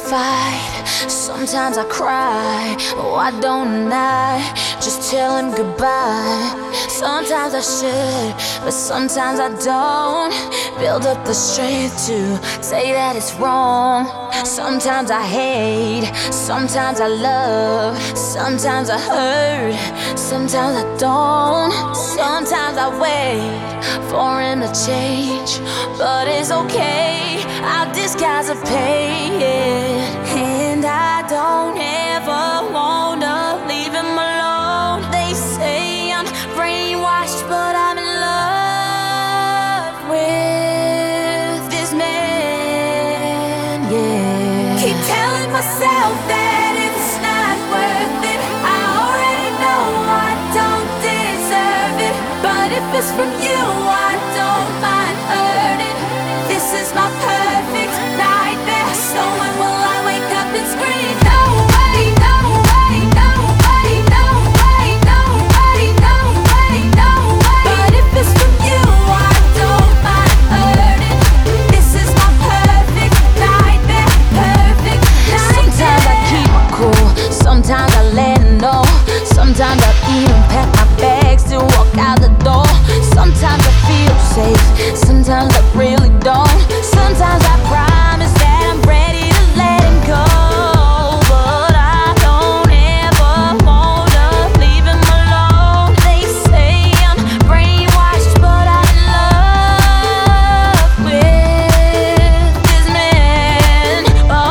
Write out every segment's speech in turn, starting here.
fight, sometimes I cry. Why don't I just tell him goodbye? Sometimes I should, but sometimes I don't. Build up the strength to say that it's wrong. Sometimes I hate, sometimes I love, sometimes I hurt, sometimes I don't. Sometimes I wait for him to change, but it's okay, I'll disguise the pain. And I don't ever wanna leave him alone. They say I'm brainwashed, but I'm in love with this man, yeah. Keep telling myself that it's not worth it. I already know I don't deserve it, but if it's from you, I don't mind hurting. This is my perfect nightmare. So when will I wake up and scream? No way, no way, no way, no way, no way, no way, no way. But if it's from you, I don't mind hurting. This is my perfect nightmare, perfect nightmare. Sometimes I keep it cool, sometimes I let it know. Sometimes I even pack my bags to walk out the door. Sometimes I feel safe, sometimes I really don't. Sometimes I promise that I'm ready to let him go, but I don't ever wanna leave him alone. They say I'm brainwashed, but I'm in love with this man.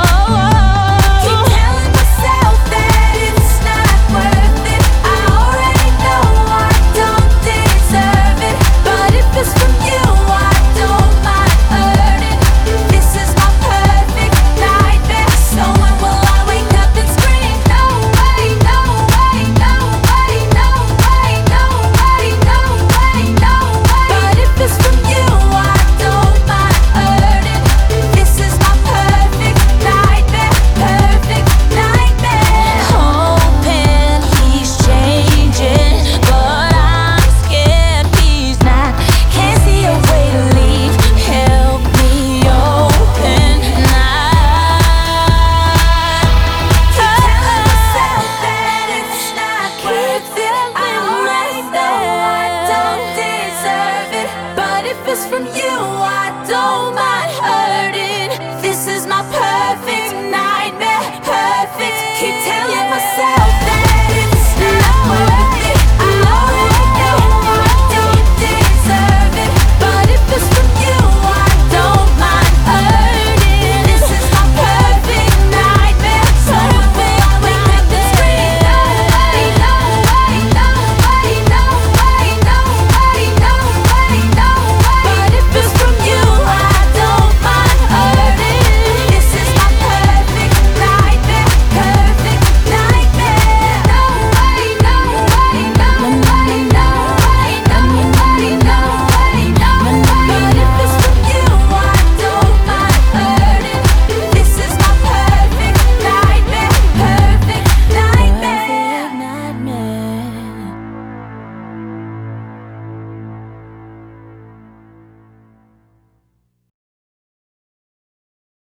Oh, keep telling myself that it's not worth it. I already know I don't deserve it, but if it's from you, I don't mind hurting. This is my perfect nightmare. So when will I wake up and scream? No way, no way, no way, no way, no way, no way, no way. But if it's from you, I don't mind hurting. This is my perfect nightmare, perfect nightmare. Hoping he's changing, but I'm scared he's not. Can't see a way to leave. Help me open telling myself that it's not worth it. I already know I don't deserve it, but if it's from you, I don't mind hurting. This is my perfect nightmare, perfect. Keep telling myself that